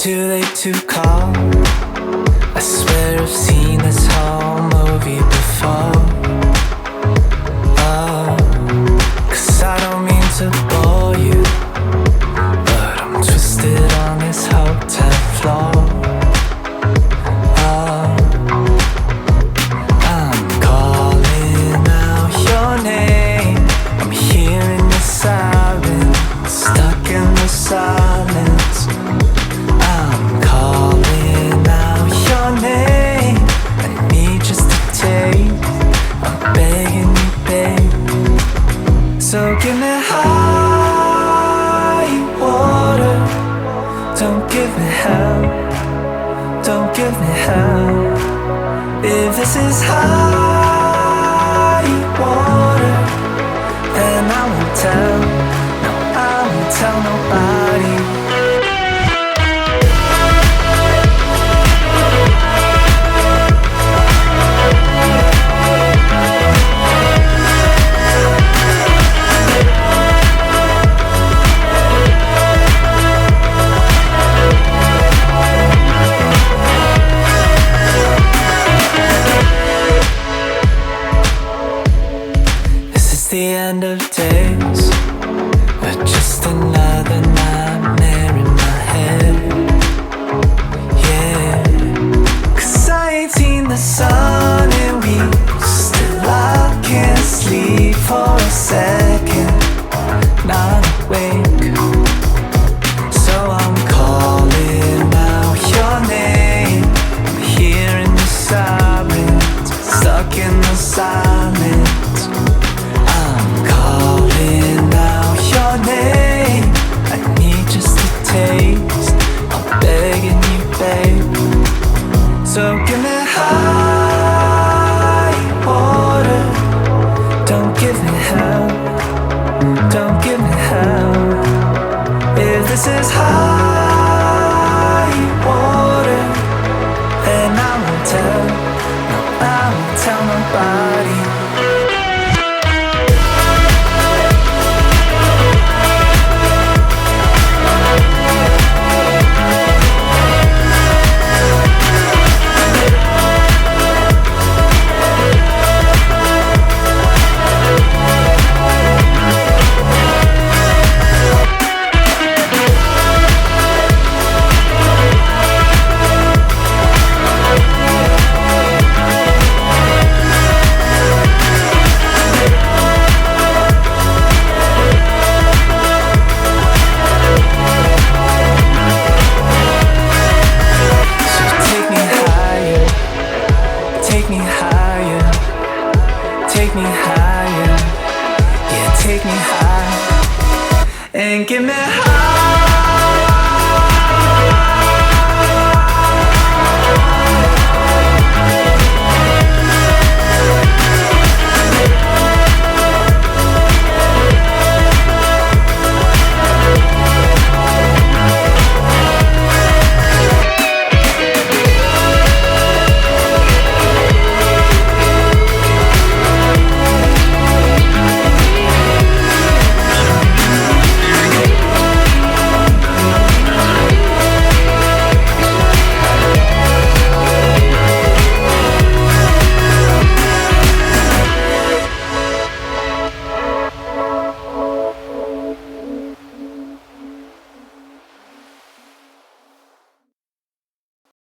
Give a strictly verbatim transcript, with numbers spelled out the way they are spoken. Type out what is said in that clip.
too late to call. I swear I've seen this whole movie before. Oh, 'cause I don't mean to bore you, but I'm twisted on this hotel floor. Oh, I'm calling out your name. I'm hearing the sirens, stuck in the silence. I'm calling out your name. I need just a taste. I'm begging you, babe. So give me high water. Don't give me hell. Don't give me hell. If this is high water, then I won't tell. No, I won't tell nobody. The end of days, or just another nightmare in my head. Yeah, 'cause I ain't seen the sun in weeks. Still I can't sleep for a second, not awake. So I'm calling out your name. I'm hearing the sirens, stuck in the silence. Calling out your name. I need just a taste. I'm begging you, babe. So give me high water. Don't give me hell. Don't give me hell. If this is high water, then I won't tell. No, I won't tell nobody. Take me higher, take me higher, yeah, take me high, and give me high.